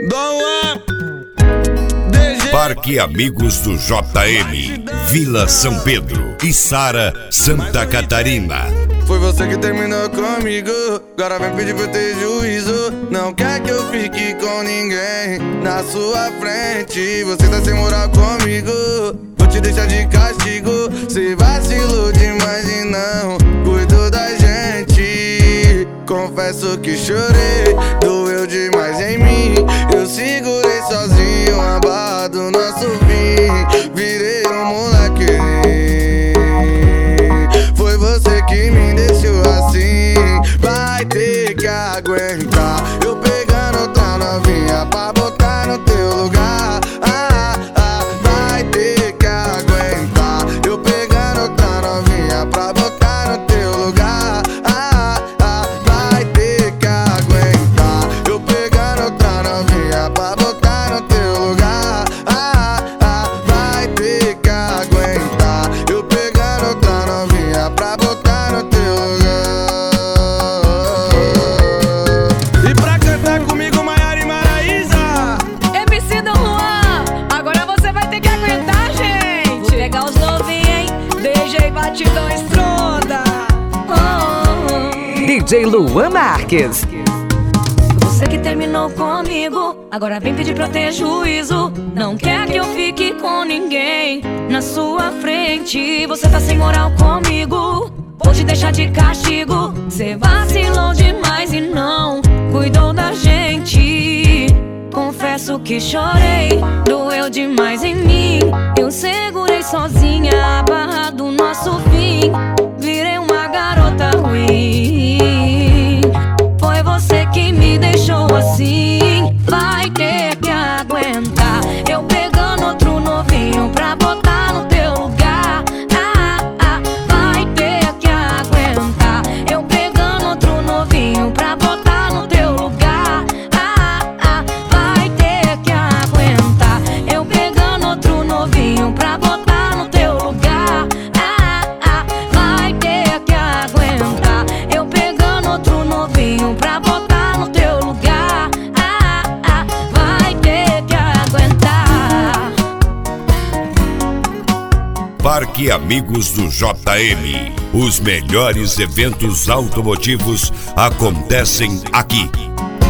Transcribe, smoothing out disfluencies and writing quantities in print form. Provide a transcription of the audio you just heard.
Parque Amigos do JM, Vila São Pedro, Içara, Santa Catarina. Foi você que terminou comigo, agora vem pedir pra eu ter juízo. Não quer que eu fique com ninguém na sua frente. Você tá sem moral comigo, vou te deixar de castigo. Cê vacilou demais e não cuidou da gente. Confesso que chorei, doeu demais em mim. Eu segurei sozinho a barra do nosso fim. Virei um moleque, foi você que me deixou assim. Vai ter que aguentar eu pegando outra novinha pra botar no teu lugar. Vai ter que aguentar eu pegando outra novinha pra botar no teu lugar. Vai ter que aguentar eu pegando outra novinha pra botar no teu lugar. Vai ter que aguentar eu pegando outra novinha pra botar no teu lugar. E pra cantar comigo, Maiara e Maraísa, MC Dom Juan, agora você vai ter que aguentar, gente. Vou pegar os novinhos, hein? DJ Batidão Estronda. DJ Luan Marques. Você que terminou comigo, agora vem pedir pra eu ter juízo. Não quer que eu fique com ninguém na sua frente. Você tá sem moral comigo, vou te deixar de castigo. Cê vacilou demais e não cuidou da gente. Confesso que chorei, doeu demais em mim. Eu segurei sozinha a barra do nosso fim. Virei uma garota ruim. Foi você que me deixou assim. Vai ter que aguentar eu pegando outro novinho pra botar no teu lugar. Vai ter que aguentar eu pegando outro novinho pra botar no teu lugar. Vai ter que aguentar eu pegando outro novinho pra botar no teu lugar. Vai ter que aguentar eu pegando outro novinho pra botar no teu lugar. Vai ter que aguentar. Parque Amigos do JM. Os melhores eventos automotivos acontecem aqui.